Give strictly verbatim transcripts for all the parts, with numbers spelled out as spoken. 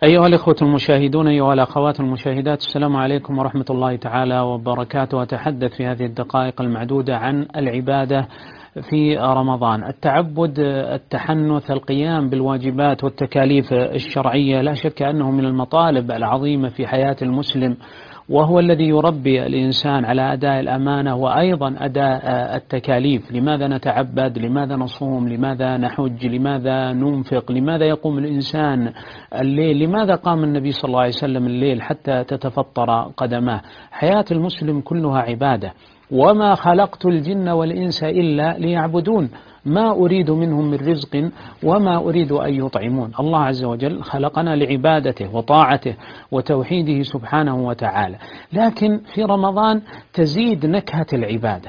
أيها الإخوة المشاهدون، أيها الأخوات المشاهدات، السلام عليكم ورحمة الله تعالى وبركاته. أتحدث في هذه الدقائق المعدودة عن العبادة في رمضان، التعبد، التحنث، القيام بالواجبات والتكاليف الشرعية. لا شك أنه من المطالب العظيمة في حياة المسلم، وهو الذي يربي الإنسان على أداء الأمانة وأيضا أداء التكاليف. لماذا نتعبد؟ لماذا نصوم؟ لماذا نحج؟ لماذا ننفق؟ لماذا يقوم الإنسان الليل؟ لماذا قام النبي صلى الله عليه وسلم الليل حتى تتفطر قدماه؟ حياة المسلم كلها عبادة. وما خلقت الجن والإنس إلا ليعبدون، ما أريد منهم من رزق وما أريد أن يطعمون. الله عز وجل خلقنا لعبادته وطاعته وتوحيده سبحانه وتعالى، لكن في رمضان تزيد نكهة العبادة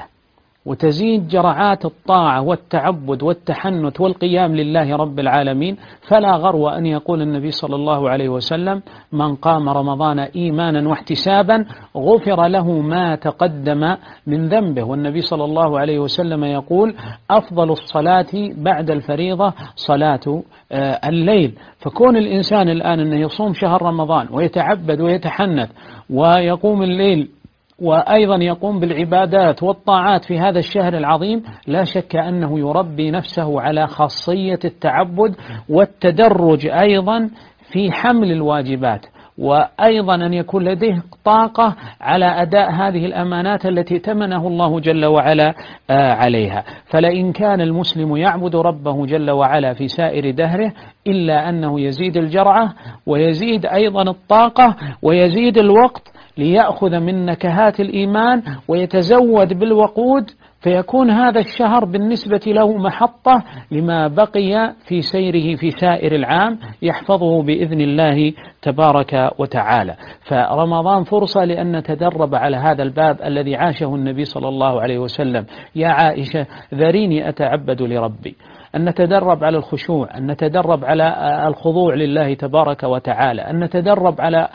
وتزيد جرعات الطاعة والتعبد والتحنث والقيام لله رب العالمين. فلا غرو أن يقول النبي صلى الله عليه وسلم: من قام رمضان إيمانا واحتسابا غفر له ما تقدم من ذنبه. والنبي صلى الله عليه وسلم يقول: أفضل الصلاة بعد الفريضة صلاة الليل. فكون الإنسان الآن أنه يصوم شهر رمضان ويتعبد ويتحنث ويقوم الليل وأيضا يقوم بالعبادات والطاعات في هذا الشهر العظيم، لا شك أنه يربي نفسه على خاصية التعبد والتدرج أيضا في حمل الواجبات، وأيضا أن يكون لديه طاقة على أداء هذه الأمانات التي تمنه الله جل وعلا عليها. فلئن كان المسلم يعبد ربه جل وعلا في سائر دهره إلا أنه يزيد الجرعة ويزيد أيضا الطاقة ويزيد الوقت ليأخذ من نكهات الإيمان ويتزود بالوقود، فيكون هذا الشهر بالنسبة له محطة لما بقي في سيره في سائر العام يحفظه بإذن الله تبارك وتعالى. فرمضان فرصة لأن نتدرب على هذا الباب الذي عاشه النبي صلى الله عليه وسلم: يا عائشة ذريني أتعبد لربي. أن نتدرب على الخشوع، أن نتدرب على الخضوع لله تبارك وتعالى، أن نتدرب على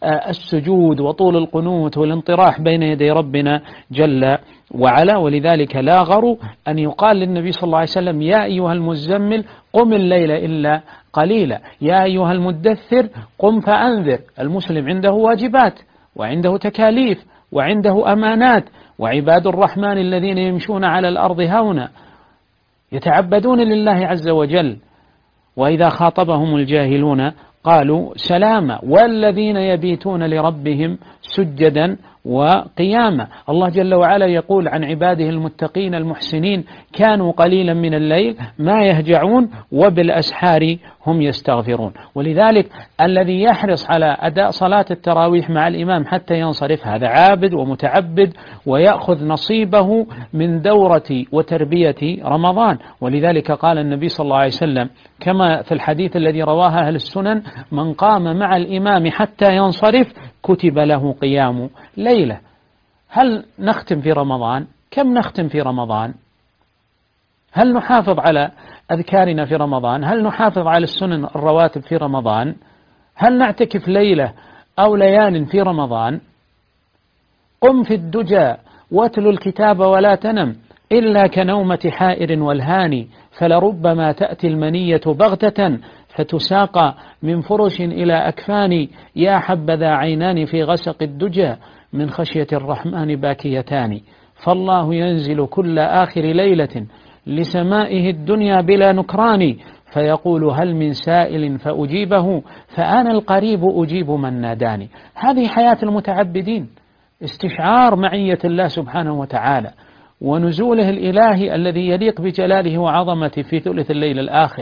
السجود وطول القنوت والانطراح بين يدي ربنا جل وعلا. ولذلك لا غرو أن يقال للنبي صلى الله عليه وسلم: يا أيها المزمل قم الليل إلا قليلا، يا أيها المدثر قم فأنذر. المسلم عنده واجبات وعنده تكاليف وعنده أمانات. وعباد الرحمن الذين يمشون على الأرض هونا يتعبدون لله عز وجل، وإذا خاطبهم الجاهلون قالوا سلاما، والذين يبيتون لربهم سجدا وقياما. الله جل وعلا يقول عن عباده المتقين المحسنين: كانوا قليلا من الليل ما يهجعون وبالأسحار هم يستغفرون. ولذلك الذي يحرص على أداء صلاة التراويح مع الإمام حتى ينصرف هذا عابد ومتعبد ويأخذ نصيبه من دورة وتربية رمضان. ولذلك قال النبي صلى الله عليه وسلم كما في الحديث الذي رواه أهل السنن: من قام مع الإمام حتى ينصرف كتب له قيام ليلة. هل نختم في رمضان؟ كم نختم في رمضان؟ هل نحافظ على أذكارنا في رمضان؟ هل نحافظ على السنن الرواتب في رمضان؟ هل نعتكف ليلة أو ليال في رمضان؟ قم في الدجى واتل الكتاب ولا تنم إلا كنومة حائر والهاني، فلربما تأتي المنية بغتة فتساق من فرش إلى أكفان، يا حبذا عينان في غسق الدجى من خشية الرحمن باكيتان، فالله ينزل كل آخر ليلة لسمائه الدنيا بلا نكران، فيقول هل من سائل فأجيبه فأنا القريب أجيب من ناداني. هذه حياة المتعبدين، استشعار معية الله سبحانه وتعالى ونزوله الإلهي الذي يليق بجلاله وعظمته في ثلث الليل الآخر.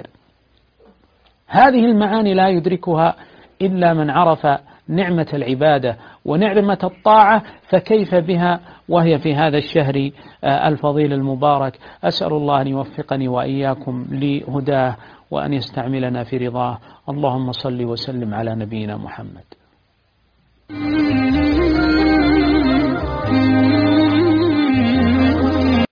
هذه المعاني لا يدركها إلا من عرف نعمة العبادة ونعمة الطاعة، فكيف بها وهي في هذا الشهر الفضيل المبارك. أسأل الله أن يوفقني وإياكم لهداه وأن يستعملنا في رضاه. اللهم صل وسلم على نبينا محمد.